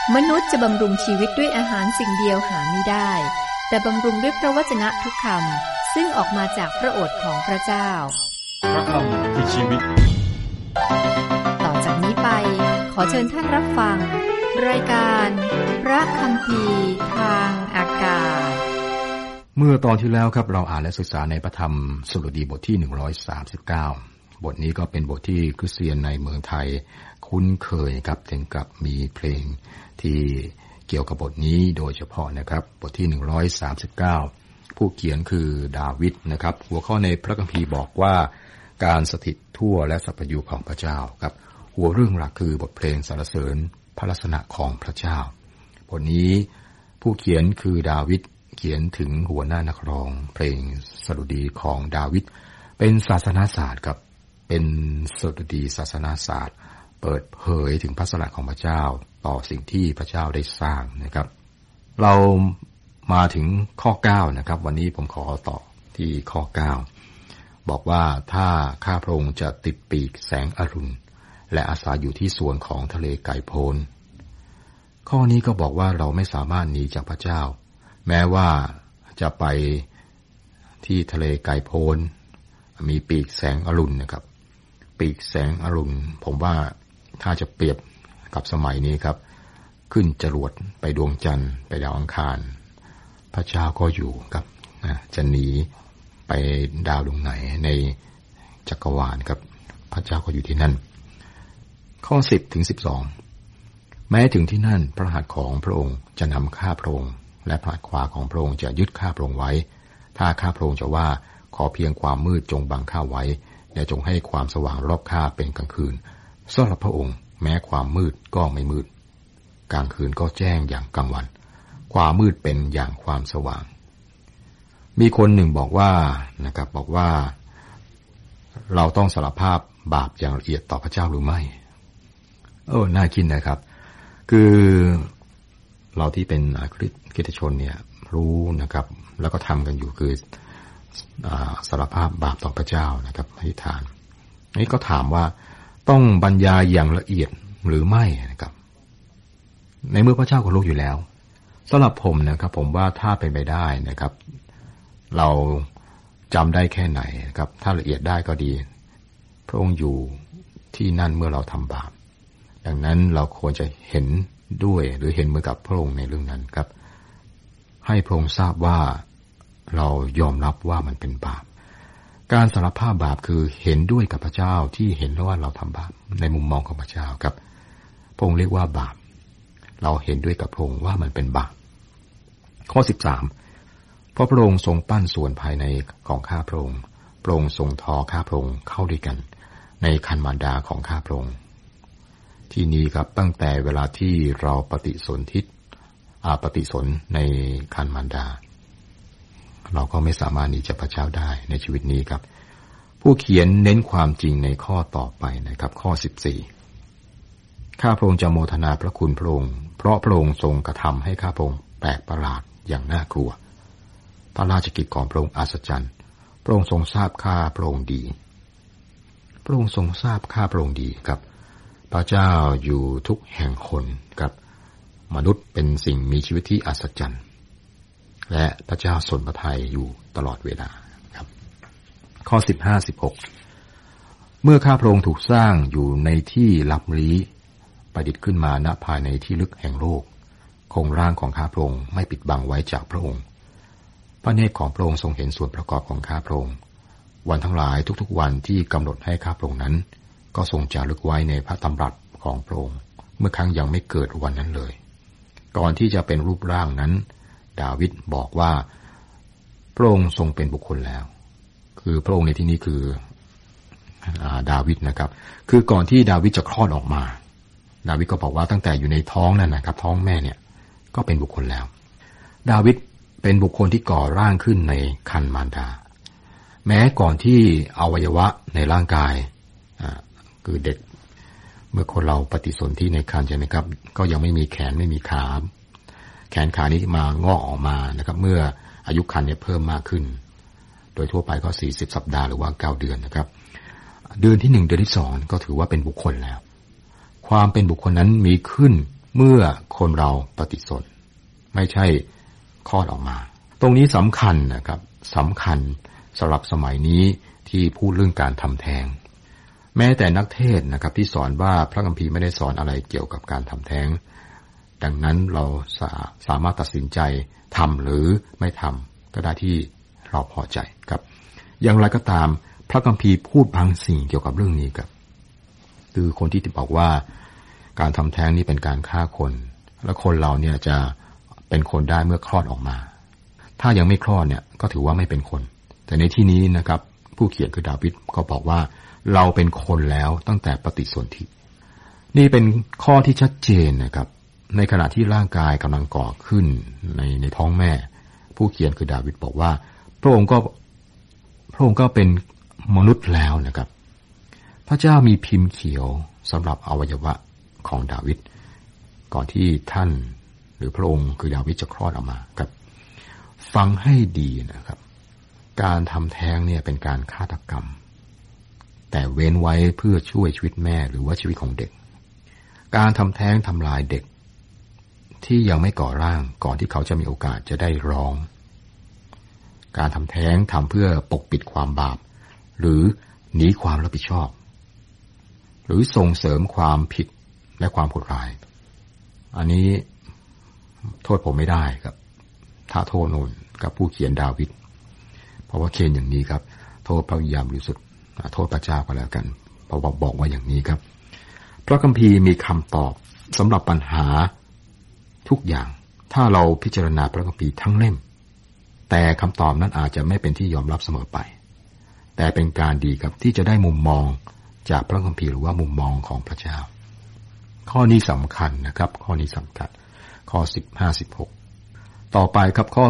มนุษย์จะบำรุงชีวิตด้วยอาหารสิ่งเดียวหาไม่ได้แต่บำรุงด้วยพระวจนะทุกคำซึ่งออกมาจากพระโอษฐ์ของพระเจ้าพระคำคือชีวิตต่อจากนี้ไปขอเชิญท่านรับฟังรายการพระคัมภีร์ทางอากาศเมื่อตอนที่แล้วครับเราอ่านและศึกษาในพระธรรมสดุดีบทที่139บทนี้ก็เป็นบทที่คริสเตียนในเมืองไทยคุ้นเคยครับถึงกับมีเพลงที่เกี่ยวกับบทนี้โดยเฉพาะนะครับบทที่139ผู้เขียนคือดาวิดนะครับหัวข้อในพระคัมภีร์บอกว่าการสถิตทั่วและสัพพยุของพระเจ้าครับหัวเรื่องหลักคือบทเพลงสรรเสริญพระลักษณะของพระเจ้าบทนี้ผู้เขียนคือดาวิดเขียนถึงหัวหน้านักร้องเพลงสดุดีของดาวิดเป็นศาสนาศาสตร์ครับเป็นสดุดีศาสนาศาสตร์เปิดเผยถึงพระลักษณะของพระเจ้าต่อสิ่งที่พระเจ้าได้สร้างนะครับเรามาถึงข้อ9นะครับวันนี้ผมขอต่อที่ข้อ9บอกว่าถ้าข้าพระองค์จะติดปีกแสงอรุณและอาศัยอยู่ที่ส่วนของทะเลไกลโพ้นข้อนี้ก็บอกว่าเราไม่สามารถหนีจากพระเจ้าแม้ว่าจะไปที่ทะเลไกลโพ้นมีปีกแสงอรุณนะครับปีกแสงอรุณผมว่าถ้าจะเปรียบกับสมัยนี้ครับขึ้นจรวดไปดวงจันทร์ไปดาวอังคารพระเจ้าก็อยู่ครับจะหนีไปดาวดวงไหนในจักรวาลครับพระเจ้าก็อยู่ที่นั่นข้อ10ถึง12แม้ถึงที่นั่นพระหัตถ์ของพระองค์จะนำข้าพระองค์และพระหัตถ์ขวาของพระองค์จะยึดข้าพระองค์ไว้ถ้าข้าพระองค์จะว่าขอเพียงความมืดจงบังข้าไว้และจงให้ความสว่างรอบข้าเป็นกลางคืนสำหรับพระองค์แม้ความมืดก็ไม่มืดกลางคืนก็แจ้งอย่างกลางวันความมืดเป็นอย่างความสว่างมีคนหนึ่งบอกว่านะครับบอกว่าเราต้องสารภาพบาปอย่างละเอียดต่อพระเจ้าหรือไม่น่าคิดนะครับคือเราที่เป็นคริสตชนเนี่ยรู้นะครับแล้วก็ทำกันอยู่คือสารภาพบาปต่อพระเจ้านะครับอธิษฐานนี่ก็ถามว่าต้องบรรยายอย่างละเอียดหรือไม่นะครับในเมื่อพระเจ้าก็รู้อยู่แล้วสำหรับผมนะครับผมว่าถ้าเป็นไปได้นะครับเราจำได้แค่ไหนนะครับถ้าละเอียดได้ก็ดีพระองค์อยู่ที่นั่นเมื่อเราทำบาปดังนั้นเราควรจะเห็นด้วยหรือเห็นเหมือนกับพระองค์ในเรื่องนั้นครับให้พระองค์ทราบว่าเรายอมรับว่ามันเป็นบาปการสารภาพบาปคือเห็นด้วยกับพระเจ้าที่เห็นว่าเราทำบาปในมุมมองของพระเจ้าครับพระองค์เรียกว่าบาปเราเห็นด้วยกับพระองค์ว่ามันเป็นบาปข้อ13เพราะพระองค์ทรงปั้นส่วนภายในของข้าพระองค์พระองค์ทรงทอข้าพระองค์เข้าด้วยกันในคันมารดาของข้าพระองค์ที่นี้ครับตั้งแต่เวลาที่เราปฏิสนในคันมารดาเราก็ไม่สามารถหนีจากพระเจ้าได้ในชีวิตนี้ครับผู้เขียนเน้นความจริงในข้อต่อไปนะครับข้อ14ข้าพระองค์จะโมทนาพระคุณพระองค์เพราะพระองค์ทรงกระทำให้ข้าพระองค์แปลกประหลาดอย่างน่ากลัวพระราชกิจของพระองค์อัศจรรย์พระองค์ทรงทราบข้าพระองค์ดีพระองค์ทรงทราบข้าพระองค์ดีครับพระเจ้าอยู่ทุกแห่งคนครับมนุษย์เป็นสิ่งมีชีวิตที่อัศจรรย์และพระเจ้าทรงพระทัยอยู่ตลอดเวลาครับข้อ15-16เมื่อข้าพระองค์ถูกสร้างอยู่ในที่ลับลี้ประดิษฐ์ขึ้นมาณภายในที่ลึกแห่งโลกโครงร่างของข้าพระองค์ไม่ปิดบังไว้จากพระองค์พระเนตรของพระองค์ทรงเห็นส่วนประกอบของข้าพระองค์วันทั้งหลายทุกๆวันที่กำหนดให้ข้าพระองค์นั้นก็ทรงจารึกไว้ในพระตำรัสของพระองค์เมื่อครั้งยังไม่เกิดวันนั้นเลยก่อนที่จะเป็นรูปร่างนั้นดาวิดบอกว่าพระองค์ทรงเป็นบุคคลแล้วคือพระองค์ในที่นี้คือดาวิดนะครับคือก่อนที่ดาวิดจะคลอดออกมาดาวิดก็บอกว่าตั้งแต่อยู่ในท้องนั่นนะครับท้องแม่เนี่ยก็เป็นบุคคลแล้วดาวิดเป็นบุคคลที่ก่อร่างขึ้นในครรภ์มารดาแม้ก่อนที่อวัยวะในร่างกายคือเด็กเมื่อคนเราปฏิสนธิในครรภ์ใช่ไหมครับก็ยังไม่มีแขนไม่มีขาแขนขานี้มางอกออกมานะครับเมื่ออายุครรภ์เนี่ยเพิ่มมากขึ้นโดยทั่วไปก็40สัปดาห์หรือว่า9เดือนนะครับเดือนที่1เดือนที่2ก็ถือว่าเป็นบุคคลแล้วความเป็นบุคคลนั้นมีขึ้นเมื่อคนเราปฏิสนธิไม่ใช่คลอดออกมาตรงนี้สำคัญนะครับสำคัญสำหรับสมัยนี้ที่พูดเรื่องการทำแท้งแม้แต่นักเทศน์นะครับที่สอนว่าพระคัมภีร์ไม่ได้สอนอะไรเกี่ยวกับการทำแท้งดังนั้นเราสามารถตัดสินใจทำหรือไม่ทำก็ได้ที่เราพอใจครับอย่างไรก็ตามพระคัมภีร์พูดบางสิ่งเกี่ยวกับเรื่องนี้ครับคือคนที่บอกว่าการทำแท้งนี้เป็นการฆ่าคนและคนเราเนี่ยจะเป็นคนได้เมื่อคลอดออกมาถ้ายังไม่คลอดเนี่ยก็ถือว่าไม่เป็นคนแต่ในที่นี้นะครับผู้เขียนคือดาวิดก็บอกว่าเราเป็นคนแล้วตั้งแต่ปฏิสนธินี่เป็นข้อที่ชัดเจนนะครับในขณะที่ร่างกายกำลังก่อขึ้นในท้องแม่ผู้เขียนคือดาวิดบอกว่าพระองค์ก็เป็นมนุษย์แล้วนะครับพระเจ้ามีพิมพ์เขียวสำหรับอวัยวะของดาวิดก่อนที่ท่านหรือพระองค์คือดาวิดจะคลอดออกมาครับฟังให้ดีนะครับการทำแท้งเนี่ยเป็นการฆาตกรรมแต่เว้นไว้เพื่อช่วยชีวิตแม่หรือว่าชีวิตของเด็กการทำแท้งทำลายเด็กที่ยังไม่ก่อร่างก่อนที่เขาจะมีโอกาสจะได้ร้องการทำแท้งทำเพื่อปกปิดความบาปหรือหนีความรับผิดชอบหรือส่งเสริมความผิดและความโหดร้ายอันนี้โทษผมไม่ได้ครับถ้าโทษโน่นกับผู้เขียนดาวิดเพราะว่าเขียนอย่างนี้ครับโทษพระวิญญาณบริสุทธิ์โทษพระเจ้าก็แล้วกันเพราะบอกว่าอย่างนี้ครับพระคัมภีร์มีคำตอบสำหรับปัญหาทุกอย่างถ้าเราพิจารณาพระคัมภีร์ทั้งเล่มแต่คำตอบนั้นอาจจะไม่เป็นที่ยอมรับเสมอไปแต่เป็นการดีครับที่จะได้มุมมองจากพระคัมภีร์หรือว่ามุมมองของพระเจ้าข้อนี้สำคัญนะครับข้อนี้สำคัญข้อ15-16ต่อไปครับข้อ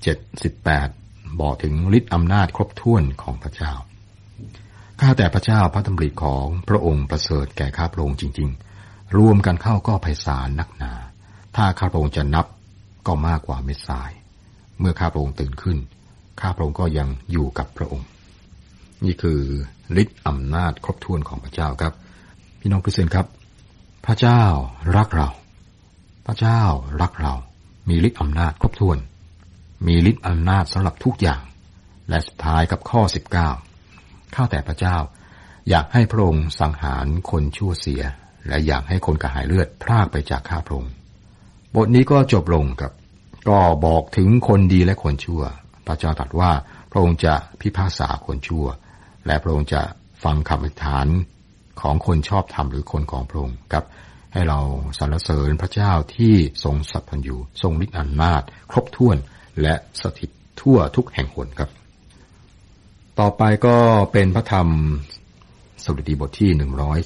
17-18บอกถึงฤทธิ์อำนาจครบถ้วนของพระเจ้าข้าแต่พระเจ้าพระดำริของพระองค์ประเสริฐแก่ข้าพระองค์จริงๆรวมกันเข้าก็ไพศาลนักหนาถ้าข้าพระองค์จะนับก็มากกว่าเม็ดทรายเมื่อข้าพระองค์ตื่นขึ้นข้าพระองค์ก็ยังอยู่กับพระองค์นี่คือฤทธิ์อำนาจครบถ้วนของพระเจ้าครับพี่น้องคริสเตียนครับพระเจ้ารักเราพระเจ้ารักเรามีฤทธิ์อำนาจครบถ้วนมีฤทธิ์อำนาจสำหรับทุกอย่างและสุดท้ายกับข้อ19ข้าแต่พระเจ้าอยากให้พระองค์สังหารคนชั่วเสียและอยากให้คนกระหายเลือดพรากไปจากข้าพระองค์บทนี้ก็จบลงครับก็บอกถึงคนดีและคนชั่วพระเจ้าตรัสว่าพระองค์จะพิพากษาคนชั่วและพระองค์จะฟังคำอธิษฐานของคนชอบธรรมหรือคนของพระองค์ครับให้เราสรรเสริญพระเจ้าที่ทรงสัพพัญญูทรงฤทธิ์อำนาจครบถ้วนและสถิตทั่วทุกแห่งหนครับต่อไปก็เป็นพระธรรมสดุดีบทที่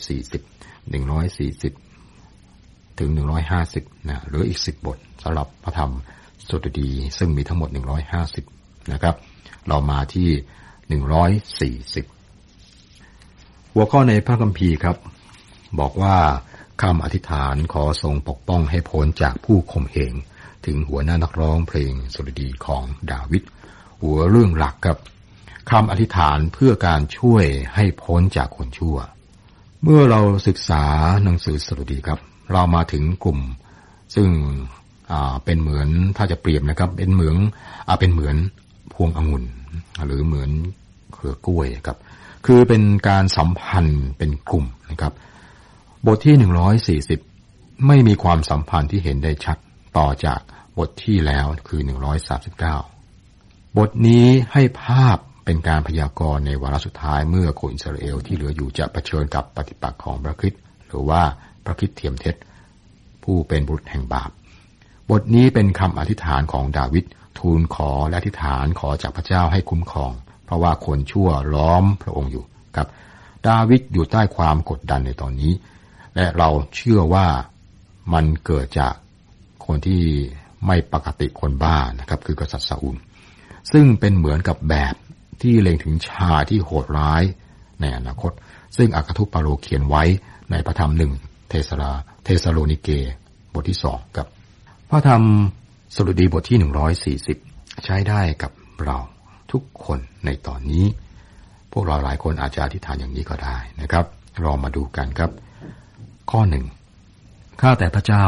140ถึง150นะหรืออีก10บทสำหรับพระธรรมสดุดีซึ่งมีทั้งหมด150นะครับเรามาที่140หัวข้อในพระคัมภีร์ครับบอกว่าคำอธิษฐานขอทรงปกป้องให้พ้นจากผู้ข่มเหงถึงหัวหน้านักร้องเพลงสดุดีของดาวิดหัวเรื่องหลักครับคำอธิษฐานเพื่อการช่วยให้พ้นจากคนชั่วเมื่อเราศึกษาหนังสือสดุดีครับเรามาถึงกลุ่มซึ่งเป็นเหมือนถ้าจะเปรียบนะครับเป็นเหมือนพวงองุ่นหรือเหมือนเครือกล้วยครับคือเป็นการสัมพันธ์เป็นกลุ่มนะครับบทที่140ไม่มีความสัมพันธ์ที่เห็นได้ชัดต่อจากบทที่แล้วคือ139บทนี้ให้ภาพเป็นการพยากรณ์ในวาระสุดท้ายเมื่อคนอิสราเอลที่เหลืออยู่จะเผชิญกับปฏิปักษ์ของพระคริสต์หรือว่าพระคริสต์เทียมเท็จผู้เป็นบุตรแห่งบาปบทนี้เป็นคำอธิษฐานของดาวิดทูลขอและอธิษฐานขอจากพระเจ้าให้คุ้มครองเพราะว่าคนชั่วล้อมพระองค์อยู่ครับดาวิดอยู่ใต้ความกดดันในตอนนี้และเราเชื่อว่ามันเกิดจากคนที่ไม่ปกติคนบ้านะครับคือกษัตริย์ซาอูลซึ่งเป็นเหมือนกับแบบที่เล็งถึงชาที่โหดร้ายในอนาคตซึ่งอัครทูตเปาโลเขียนไว้ในพระธรรม1เทสาโลนิเกบทที่2กับพระธรรมสดุดีบทที่140ใช้ได้กับเราทุกคนในตอนนี้พวกเราหลายคนอาจจะอธิษฐานอย่างนี้ก็ได้นะครับลองมาดูกันครับข้อ1ข้าแต่พระเจ้า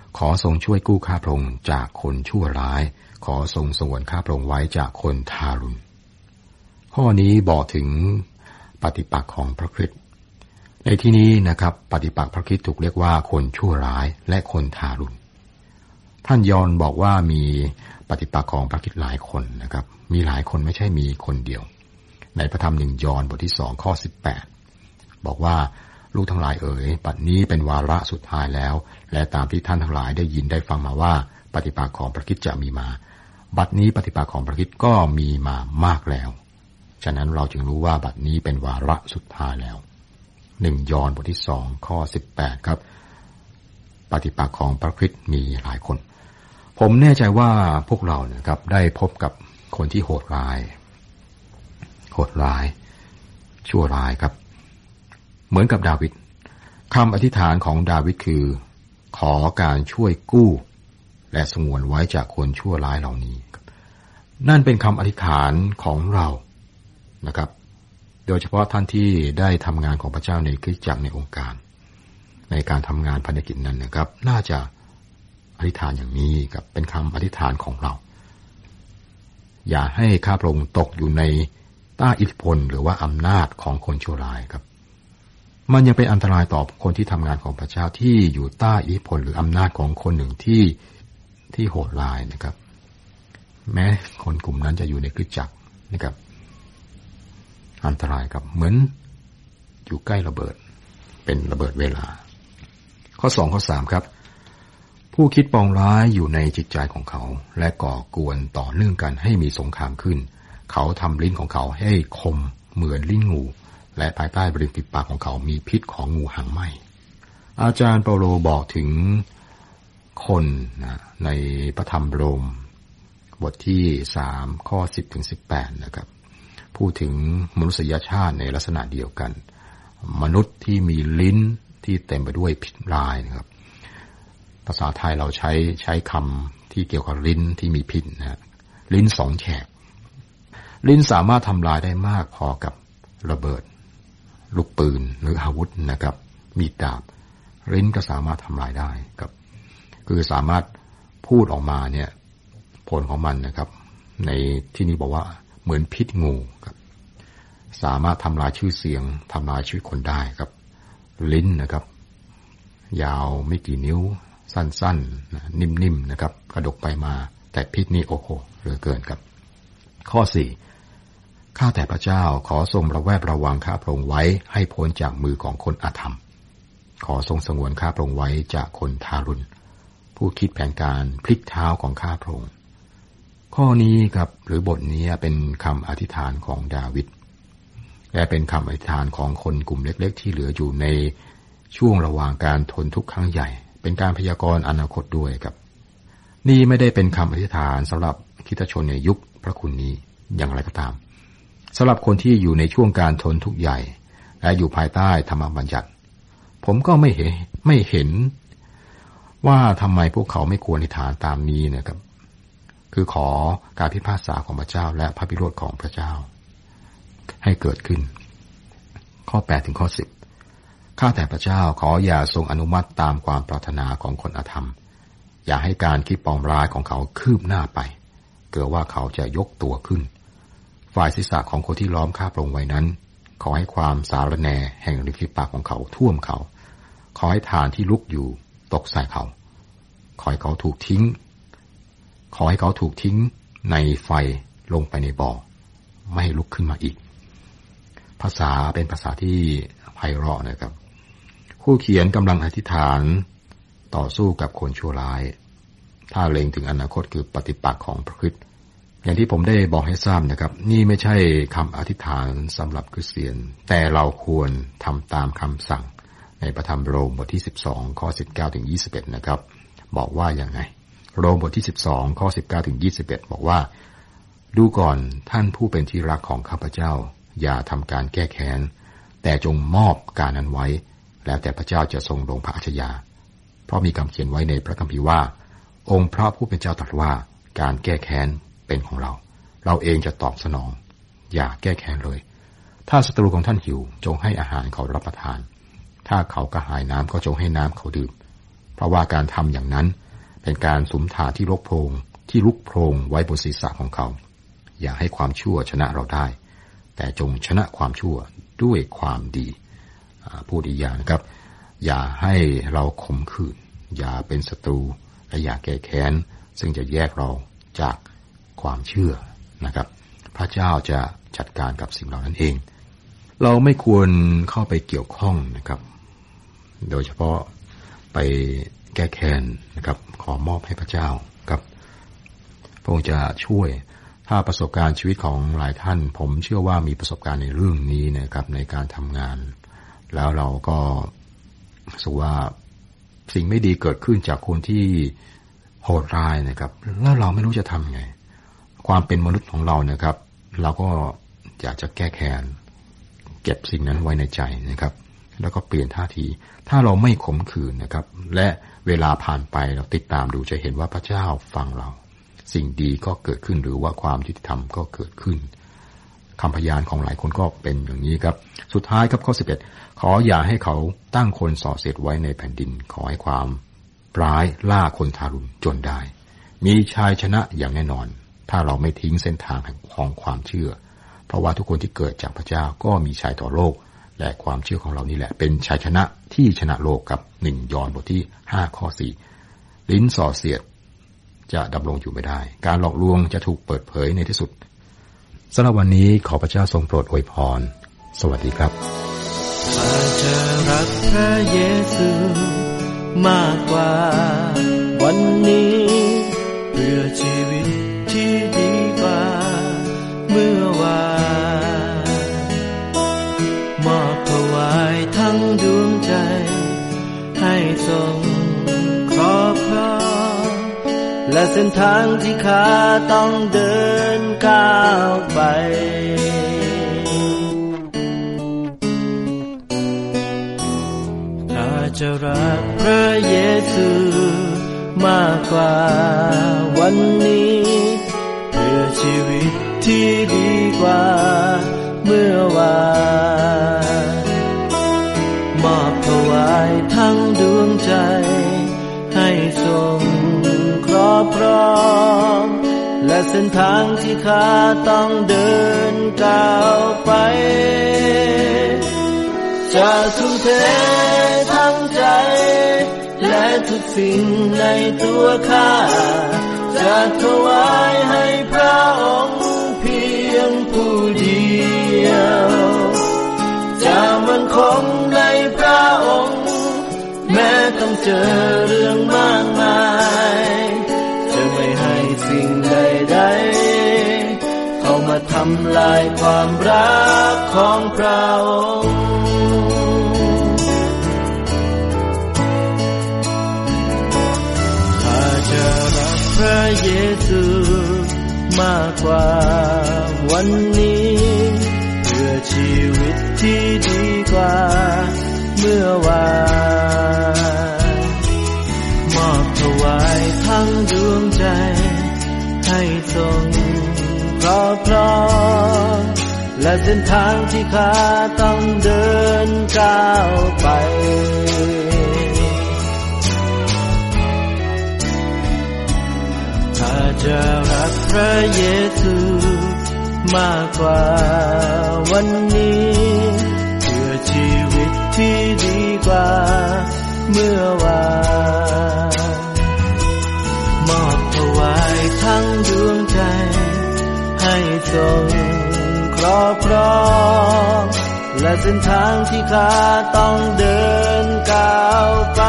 ขอทรงช่วยกู้ข้าพระองค์จากคนชั่วร้ายขอทรงสงวนข้าพระองค์ไว้จากคนทารุณข้อนี้บอกถึงปฏิปักษ์ของพระคริสต์ในที่นี้นะครับปฏิปักษ์พระคริสต์ถูกเรียกว่าคนชั่วร้ายและคนทารุณท่านยอห์นบอกว่ามีปฏิปักษ์ของพระคริสต์หลายคนนะครับมีหลายคนไม่ใช่มีคนเดียวในพระธรรม1 ยอห์นบทที่2ข้อ18บอกว่าลูกทั้งหลายเอ๋ยบัดนี้เป็นวาระสุดท้ายแล้วและตามที่ท่านทั้งหลายได้ยินได้ฟังมาว่าปฏิปักษ์ของพระคริสต์จะมีมาบัดนี้ปฏิปักษ์ของพระคริสต์ก็มีมามากแล้วฉะนั้นเราจึงรู้ว่าบัดนี้เป็นวาระสุดท้ายแล้ว1 ยอห์นบทที่2ข้อ18ครับปฏิปักษ์ของพระคริสต์มีหลายคนผมแน่ใจว่าพวกเรานะครับได้พบกับคนที่โหดร้ายชั่วร้ายครับเหมือนกับดาวิดคำอธิษฐานของดาวิดคือขอการช่วยกู้และสงวนไว้จากคนชั่วร้ายเหล่านี้นั่นเป็นคำอธิษฐานของเรานะครับโดยเฉพาะท่านที่ได้ทำงานของพระเจ้าในคริสตจักรในองค์การในการทำงานภารกิจนั้นนะครับน่าจะอธิษฐานอย่างนี้ครับเป็นคำอธิษฐานของเราอย่าให้ข้าพระองค์ตกอยู่ในใต้อิทธิพลหรือว่าอำนาจของคนชั่วร้ายครับมันยังเป็นอันตรายต่อคนที่ทำงานของพระเจ้าที่อยู่ใต้อิทธิพลหรืออำนาจของคนหนึ่งที่โหดร้ายนะครับแม้คนกลุ่มนั้นจะอยู่ในคริสตจักรนะครับอันตรายครับเหมือนอยู่ใกล้ระเบิดเป็นระเบิดเวลาข้อ2ข้อ3ครับผู้คิดปองร้ายอยู่ในจิตใจของเขาและก่อกวนต่อเนื่องกันให้มีสงครามขึ้นเขาทำลิ้นของเขาให้คมเหมือนลิ้นงูและภายใต้บริเวณปากของเขามีพิษของงูหางไหมอาจารย์เปาโลบอกถึงคนในพระธรรมโรมบทที่3ข้อ10ถึง18นะครับพูดถึงมนุษยชาติในลักษณะเดียวกันมนุษย์ที่มีลิ้นที่เต็มไปด้วยพิษร้ายนะครับภาษาไทยเราใช้คำที่เกี่ยวกับลิ้นที่มีพิษนะลิ้น2 แฉกลิ้นสามารถทำลายได้มากพอกับระเบิดลูกปืนหรืออาวุธนะครับมีดดาบลิ้นก็สามารถทำลายได้ครับคือสามารถพูดออกมาเนี่ยผลของมันนะครับในที่นี้บอกว่าเหมือนพิษงูครับสามารถทำลายชื่อเสียงทำลายชีวิตคนได้ครับลิ้นนะครับยาวไม่กี่นิ้วสั้นๆนิ่มๆนะครับกระดกไปมาแต่พิษนี้โอ้โหเหลือเกินครับข้อ4ข้าแต่พระเจ้าขอทรงระแวดระวังข้าพระองค์ไว้ให้พ้นจากมือของคนอธรรมขอทรงสงวนข้าพระองค์ไว้จากคนทารุณผู้คิดแผนการพลิกเท้าของข้าพระองค์ข้อนี้ครับหรือบทนี้เป็นคำอธิษฐานของดาวิดและเป็นคำอธิษฐานของคนกลุ่มเล็กๆที่เหลืออยู่ในช่วงระหว่างการทนทุกข์ครั้งใหญ่เป็นการพยากรณ์อนาคตด้วยครับนี่ไม่ได้เป็นคำอธิษฐานสำหรับคริสตชนในยุคพระคุณนี้อย่างไรก็ตามสำหรับคนที่อยู่ในช่วงการทนทุกข์ใหญ่และอยู่ภายใต้ธรรมบัญญัติผมก็ไม่เห็นว่าทำไมพวกเขาไม่ควรอธิษฐานตามนี้นะครับคือขอการพิพากษาของพระเจ้าและพระพิโรธของพระเจ้าให้เกิดขึ้นข้อ8ถึงข้อ10ข้าแต่พระเจ้าขออย่าทรงอนุมัติตามความปรารถนาของคนอธรรมอย่าให้การคิดปองร้ายของเขาคืบหน้าไปเกิดว่าเขาจะยกตัวขึ้นฝ่ายศีรษะของคนที่ล้อมข้าพระองค์ไว้นั้นขอให้ความสารแหน่แห่งริมฝีปากของเขาท่วมเขาขอให้ฐานที่ลุกอยู่ตกใส่เขาขอให้เขาถูกทิ้งในไฟลงไปในบ่อไม่ให้ลุกขึ้นมาอีกภาษาเป็นภาษาที่ไพเราะนะครับผู้เขียนกำลังอธิษฐานต่อสู้กับคนชั่วร้ายถ้าเล็งถึงอนาคตคือปฏิปักษ์ของพระคริสต์อย่างที่ผมได้บอกให้ทราบนะครับนี่ไม่ใช่คำอธิษฐานสำหรับคริสเตียนแต่เราควรทำตามคำสั่งในพระธรรมโรมบทที่12ข้อ19ถึง21นะครับบอกว่าอย่างไงโรมบทที่12ข้อ19ถึง21บอกว่าดูก่อนท่านผู้เป็นที่รักของข้าพเจ้าอย่าทำการแก้แค้นแต่จงมอบการนั้นไว้แล้วแต่พระเจ้าจะทรงลงพระอัจฉริยะเพราะมีคำเขียนไว้ในพระคัมภีร์ว่าองค์พระผู้เป็นเจ้าตรัสว่าการแก้แค้นเป็นของเราเองจะตอบสนองอย่าแก้แค้นเลยถ้าศัตรูของท่านหิวจงให้อาหารเขารับประทานถ้าเขากระหายน้ำก็จงให้น้ำเขาดื่มเพราะว่าการทำอย่างนั้นเป็นการสุมถาที่ลุกโพรงไว้บนศีรษะของเขาอย่าให้ความชั่วชนะเราได้แต่จงชนะความชั่วด้วยความดีพูดอีกอย่างนะครับอย่าให้เราขมขื่นอย่าเป็นศัตรูและอย่าแก้แค้นซึ่งจะแยกเราจากความเชื่อนะครับพระเจ้าจะจัดการกับสิ่งเหล่านั้นเองเราไม่ควรเข้าไปเกี่ยวข้องนะครับโดยเฉพาะไปแก้แค้นนะครับขอมอบให้พระเจ้าครับพระองค์จะช่วยถ้าประสบการณ์ชีวิตของหลายท่านผมเชื่อว่ามีประสบการณ์ในเรื่องนี้นะครับในการทำงานแล้วเราก็รู้สึกว่าสิ่งไม่ดีเกิดขึ้นจากคนที่โหดร้ายนะครับแล้วเราไม่รู้จะทำไงความเป็นมนุษย์ของเรานะครับเราก็อยากจะแก้แค้นเก็บสิ่งนั้นไว้ในใจนะครับแล้วก็เปลี่ยนท่าทีถ้าเราไม่ขมขื่นนะครับและเวลาผ่านไปเราติดตามดูจะเห็นว่าพระเจ้าฟังเราสิ่งดีก็เกิดขึ้นหรือว่าความยุติธรรมก็เกิดขึ้นคำพยานของหลายคนก็เป็นอย่างนี้ครับสุดท้ายครับข้อ11ขออย่าให้เขาตั้งคนส่อเสียดไว้ในแผ่นดินขอให้ความร้ายล่าคนทารุณจนได้มีชัยชนะอย่างแน่นอนถ้าเราไม่ทิ้งเส้นทางของความเชื่อเพราะว่าทุกคนที่เกิดจากพระเจ้าก็มีชัยต่อโลกและความเชื่อของเรานี่แหละเป็นชัยชนะที่ชนะโลกกับ1 ยอห์นบทที่5ข้อ4ลิ้นส่อเสียดจะดำรงอยู่ไม่ได้การหลอกลวงจะถูกเปิดเผยในที่สุดสำหรับวันนี้ขอพระเจ้าทรงโปรดอวยพรสวัสดีครับข้าจะรักพระเยซูมากกว่าวันนี้เพื่อชีวิตที่ดีกว่าเมื่อวานมอบถวายทั้งดวงใจให้ทรงครอบครองและเส้นทางที่ข้าต้องเดินก้าวไปข้าจะรักพระเยซูมากกว่าวันนี้เพื่อชีวิตที่ดีกว่าเมื่อวานมอบถวายทั้งดวงใจให้ทรงครอบครองและเส้นทางที่ข้าต้องเดินก้าวไปจะทุ่มเททั้งใจและทุกสิ่งในตัวข้าจะถวายให้พระองค์เพียงผู้เดียวจะมั่นคงในพระองค์แม้ต้องเจอเรื่องมากมายจะไม่ให้สิ่งใดๆเข้ามาทำลายความรักของพระองค์ข้าจะรักพระเยซูมากกว่าวันนี้เพื่อชีวิตที่ดีกว่าเมื่อวานมอบถวายทั้งดวงใจให้ทรงครอบครองและเส้นทางที่ข้าต้องเดินก้าวไปข้าจะรักพระเยซูมากกว่าวันนี้เพื่อชีวิตที่ดีกว่าเมื่อวานมอบถวายทั้งดวงใจให้ทรงครอบครองและเส้นทางที่ข้าต้องเดินก้าวไป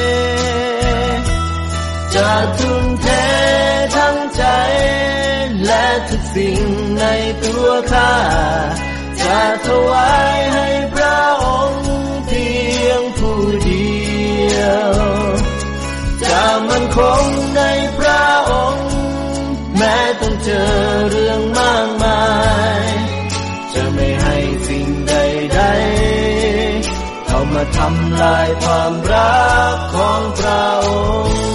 จะทุ่มเททั้งใจและทุกสิ่งในตัวข้าจะถวายให้พระองค์เพียงผู้เดียวจะมั่นคงในพระองค์แม้ต้องเจอเรื่องมากมายจะไม่ให้สิ่งใดๆเข้ามาทำลายความรักของพระองค์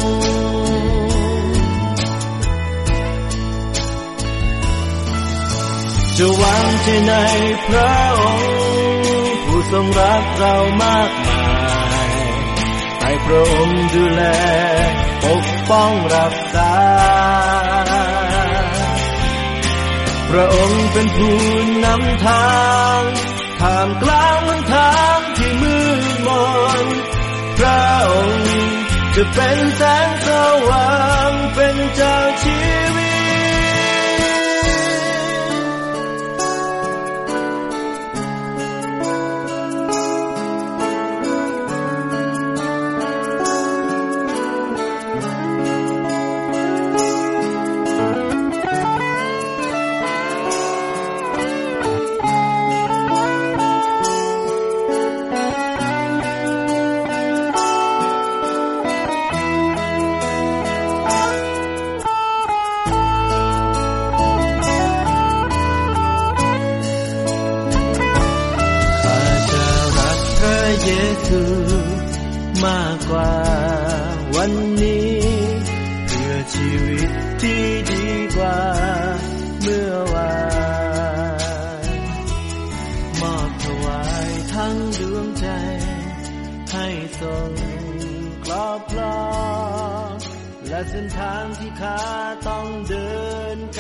จะวางใจในพระองค์ผู้ทรงรักเรามากมายให้พระองค์ดูแลปกป้องรักษาพระองค์เป็นผู้นำทางท่ามกลางหนทางที่มืดมนพระองค์จะเป็นแสงสว่างเป็นเจ้าชีวิตมากกว่าวันนี้เพื่อชีวิตที่ดีกว่าเมื่อวานมอบถวายทั้งดวงใจให้ทรงครอบครองและเส้นทางที่ข้าต้องเดิน